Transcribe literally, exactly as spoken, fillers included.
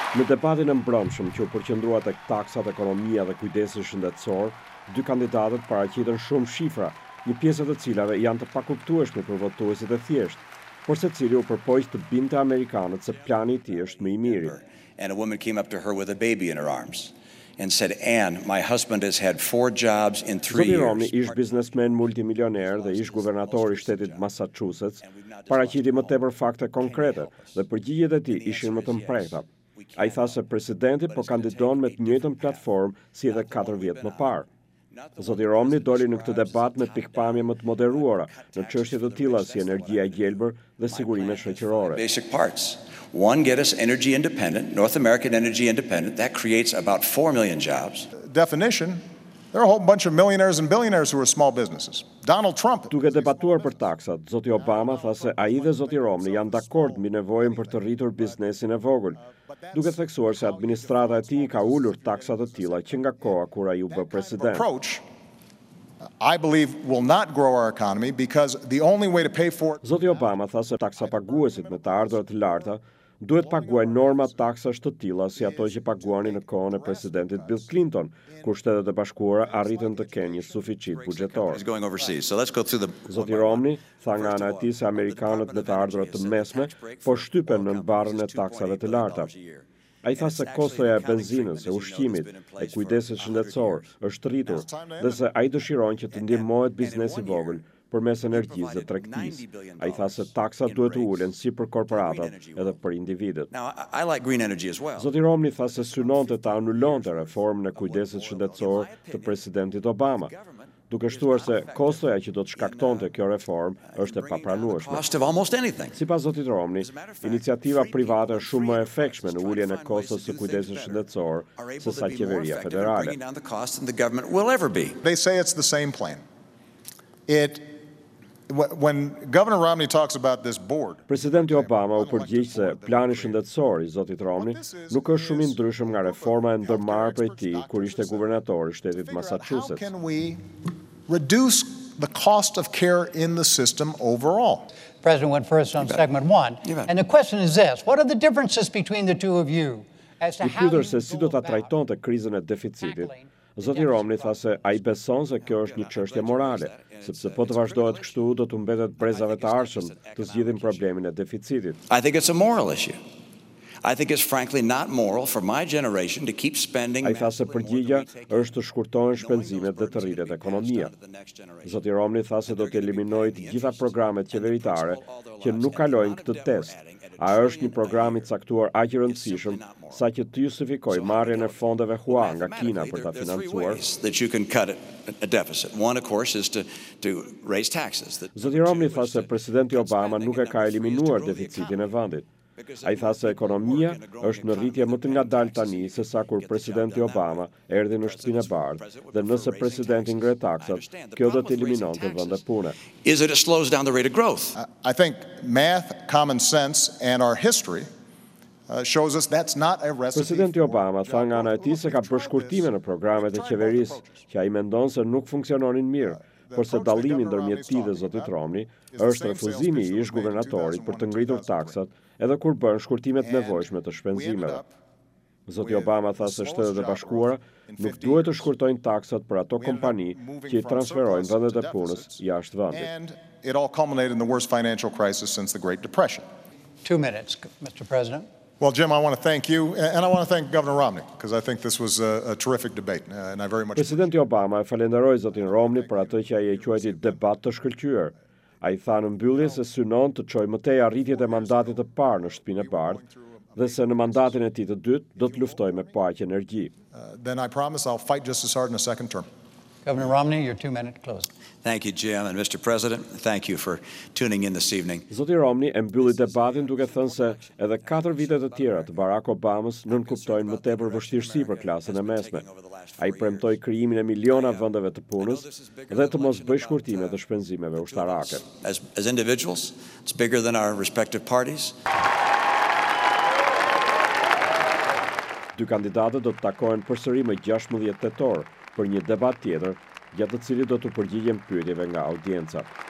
Në debatin e mbrëmshëm që u përqendrua tek taksat, ekonomia dhe kujdesi shëndetësor, dy kandidatët paraqitën shumë shifra, një pjesë të cilave janë të pakuptueshme për votuesit e thjeshtë, por secili u përpoq të binte amerikanët se plani i tij është më i miri. And a woman came up to her with a baby in her arms and said, "Anne, my husband has had four jobs in three Zoti years." Romney, ish biznesmen multimilioner dhe ish guvernator i shtetit Massachusetts, paraqiti më tepër fakte konkrete dhe përgjigjet e tij ishin më të mprekta. Ai tha se presidenti po kandidon me të njëjtën platformë si edhe katër vjet më parë. Zoti Romney doli në këtë debat me pikpamje më të moderuara në çështje të tilla si energjia e gjelbër dhe sigurime shoqërore. Basic parts. One, get us energy independent, North American energy independent. That creates about four million jobs. Definition, there are a whole bunch of millionaires and billionaires who are small businesses. Donald Trump. Duke debatuar për taksat, zoti Obama tha se ai dhe zoti Romney janë dakord mbi nevojën për të rritur biznesin e vogël, duke theksuar se administrata e tij ka ulur taksat të tilla që nga koha kur ai u bë president. Approach, I believe, will not grow our economy because the only way to pay for it. Zoti Obama tha se taksa paguesit me të ardhurat të larta duhet paguajnë norma taksash të tilla si ato që paguani në kohën e presidentit Bill Clinton, kur Shtetet e Bashkuara arritën të kenë një suficit buxhetor. Zoti Romney tha nga ana e tij se amerikanët me të ardhurat të mesme po shtypen në barrën e taksave të larta. Ai tha se kostoja e benzinës, e ushqimit, e kujdesit shëndetësor është rritur dhe se ai dëshiron që të ndihmohet biznesi i vogël përmes energjisë dhe tregtisë. Ai tha se taksat duhet të ulen si për korporatat edhe për individët. Zoti Romney tha se synonte të anulonte reformën e kujdesit shëndetësor të presidentit Obama, duke shtuar se kostoja që do të shkaktonte kjo reformë është e papranueshme. Sipas zotit Romney, iniciativa private është shumë më efektshme në uljen e kostos së kujdesit shëndetësor se sa qeveria federale. They say it's the same plan. It When Governor Romney talks about this board, Presidenti Obama u përgjigj se plani shëndetësor i zotit Romney nuk është shumë i ndryshëm nga reforma e ndërmarrë prej tij kur ishte guvernator i shtetit Massachusetts. How can we reduce the cost of care in the system overall? The President went first on segment one, and the question is this: what are the differences between the two of you as to I how pyetur you se si do ta trajtonte krizën e deficitit, zoti Romney tha se ai beson se kjo është një çështje morale, sepse po të vazhdohet kështu do të mbetet brezave të ardhshëm të zgjidhin problemin e deficitit. I think it's a moral issue. I think it's frankly not moral for my generation to keep spending. Ai tha se përgjigja është të shkurtohen shpenzimet dhe të rritet ekonomia. Zoti Romney tha se do të eliminojë të gjitha programet qeveritare që nuk kalojnë këtë test. A është një program i caktuar aq i rëndësishëm sa që të justifikojë marrjen e fondeve hua nga Kina për ta financuar? Zoti Romney tha se presidenti Obama nuk e ka eliminuar deficitin e vendit. Ai tha se ekonomia është në rritje më të ngadalë tani se sa kur presidenti Obama erdhi në Shtëpinë e Bardhë dhe nëse presidenti ngre taksat, kjo do të eliminonte vende pune. Is it slows down the rate of growth? I think math, common sense, and our history uh, shows us that's not a recipe. Presidenti Obama tha nga ana e tij se ka bërë shkurtime në programet e qeverisë që ai mendon se nuk funksiononin mirë, por se dallimi ndërmjet tij dhe zotit Romney është refuzimi i ish guvernatorit për të ngritur taksat edhe kur bën shkurtimet nevojshme të shpenzimeve. Zoti Obama tha se Shtetet e Bashkuara nuk duhet të shkurtojnë taksat për ato kompani që i transferojnë vendet e punës jashtë vendit. And it all culminated in the worst financial crisis since the Great Depression. Two minutes, Mister President. Well, Jim, I want to thank you, and I want to thank Governor Romney, because I think this was a, a terrific debate, uh, and I very much... Presidenti Obama e falenderoi zotin Romney për atë që ai e quajti debat të shkëlqyer. Ai tha në mbyllje se synon të çojë më tej arritjet e mandatit të parë në Shtëpinë e Bardhë dhe se në mandatin e tij të dytë do të luftojë me paqe energji. Uh, then I promise I'll fight just as hard in a second term. Governor Romney, your two-minute closing. Thank you, Jim, and Mister President, thank you for tuning in this evening. Zoti Romney e mbylli debatin duke thënë se edhe katër vite të tjera të Barack Obamës nënkuptojnë më tepër vështirësi për klasën e mesme. Ai premtoi krijimin e miliona vendeve të punës dhe të mos bëjë shkurtime të shpenzimeve ushtarake. As, as individuals, it's bigger than our respective parties. Dy kandidatët do të takohen përsëri më gjashtëdhjetë tetor për një debat tjetër, gjatë të cilit do të përgjigjen pyetjeve nga audienca.